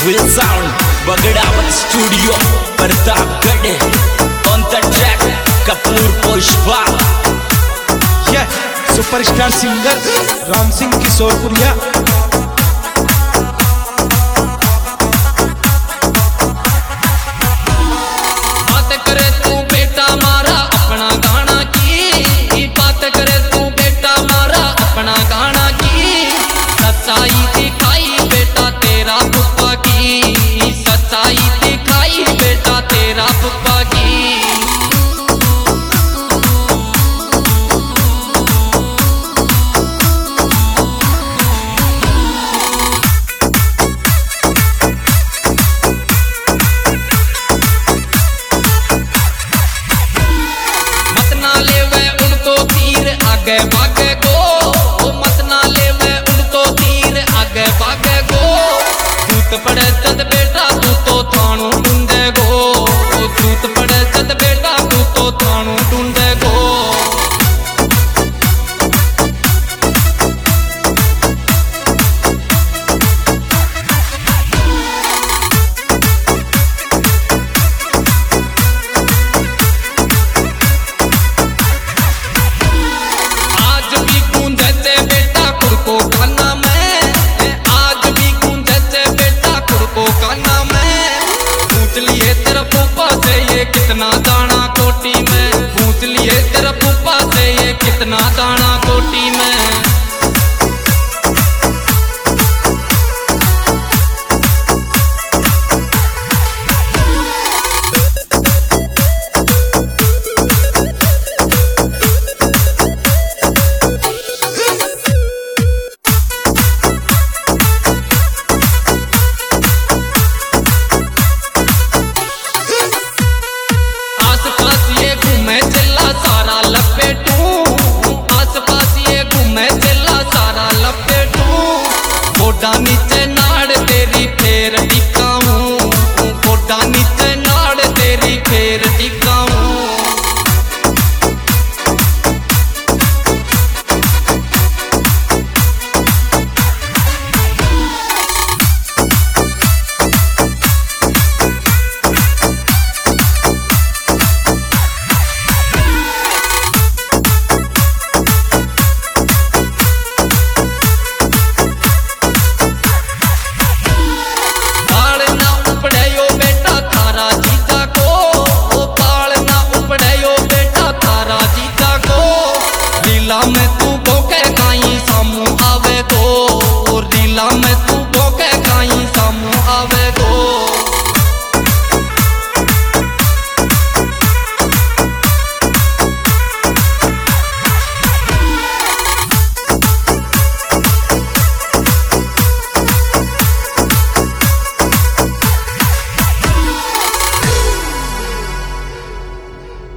Will Sound, Bagadavat Studio, Pratapgarh. On the track, Kapoor Pushpa. Yeah, superstar singer Ram Singh Kishorpuriya. बात करे तू बेटा मारा अपना गाना की, बात करे तू बेटा मारा अपना गाना की। सच्चाई दिखाई बेटा तेरा पुप्पा की, सच्चाई दिखाई बेटा तेरा पुप्पा की। आगे भागे गो मत ना ले मैं उड़ तो तीर आगे भागे गो भूत पड़े